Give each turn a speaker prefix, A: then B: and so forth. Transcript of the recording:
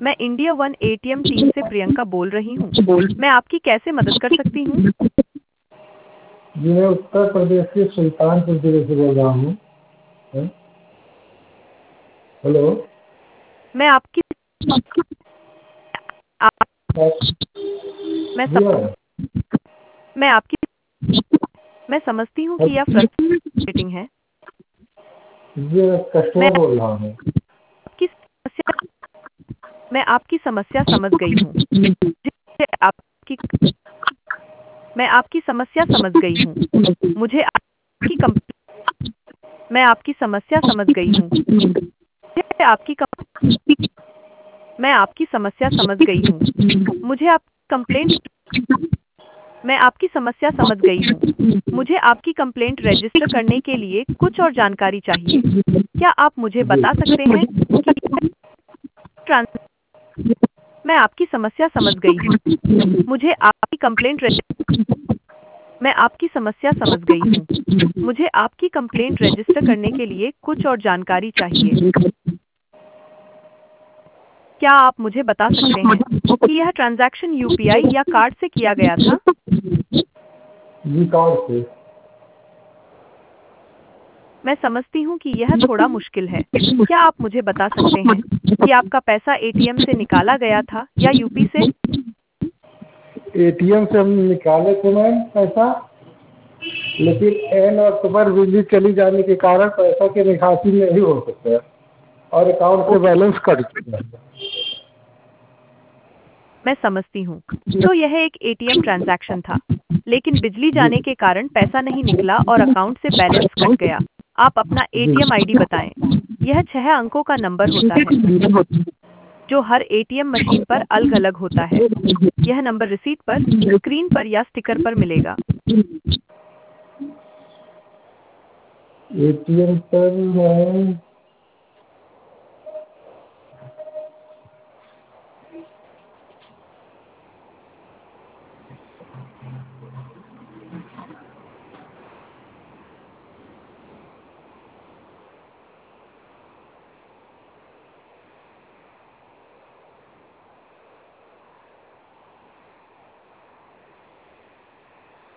A: मैं India one ATM team से प्रियंका बोल रही हूँ। मैं आपकी कैसे मदद कर सकती हूँ?
B: जी मैं उत्तर प्रदेश के सुल्तानपुर जिले से बोल रहा हूँ। हेलो।
A: मैं आपकी आप, मैं
B: जी
A: सम,
B: मैम।
A: मैं आपकी मैं समझती हूँ कि यह फ्रस्ट्रेटिंग है।
B: जी मैं
A: मैं
B: कस्टमर बोल रहा हूँ।
A: आपकी समस्या मैं आपकी समस्या समझ गई हूँ। मुझे आपकी मैं आपकी समस्या समझ गई हूँ। मुझे आपकी कम मैं आपकी समस्या समझ गई हूँ। मुझे आपकी मैं आपकी समस्या समझ गई हूँ। मुझे आप कंप्लेंट मैं आपकी समस्या समझ गई हूँ। मुझे आपकी कंप्लेंट रजिस्टर करने के लिए कुछ और जानकारी चाहिए। क्या आप मुझे बता सकते हैं कि ट्रांस मैं आपकी समस्या समझ गई हूँ। मुझे आपकी कंप्लेंट मैं आपकी समस्या समझ गई हूँ। मुझे आपकी कंप्लेंट रजिस्टर करने के लिए कुछ और जानकारी चाहिए। क्या आप मुझे बता सकते हैं कि यह ट्रांजैक्शन यूपीआई या कार्ड से किया गया था?
B: जी कार्ड से।
A: मैं समझती हूँ कि यह थोड़ा मुश्किल है। क्या आप मुझे बता सकते हैं कि आपका पैसा एटीएम से निकाला गया था या यूपी से?
B: एटीएम से हम निकाले थे मैम पैसा, लेकिन एन वक्त पर बिजली चली जाने के कारण पैसा की निकासी नहीं हो सकता और अकाउंट से
A: ओके,
B: बैलेंस कट चुका है।
A: मैं समझती हूँ। तो यह एक एटीएम ट्रांजैक्शन था, लेकिन बिजली
B: जी
A: जाने के कारण पैसा नहीं निकला और अकाउंट से बैलेंस कट गया। आप अपना एटीएम आईडी बताएं। यह 6 अंकों का नंबर होता है, जो हर एटीएम मशीन पर अलग-अलग होता है। यह नंबर रिसीट पर, स्क्रीन पर या स्टिकर पर मिलेगा।
B: एटीएम पर मैम